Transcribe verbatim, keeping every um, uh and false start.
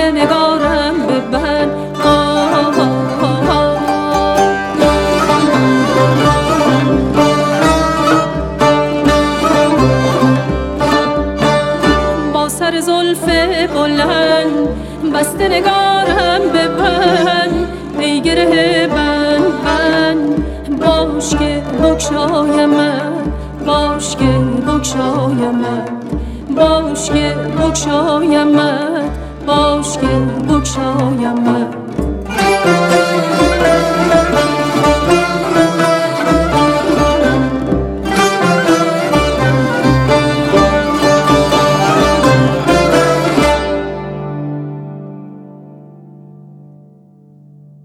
نگارم ببند. با سر زلف بلند بسته نگارم ببند، ای گره بند بند باش که بگشایمت، باش که بگشایمت، باش که بگشایمت، باش که بگشایمت.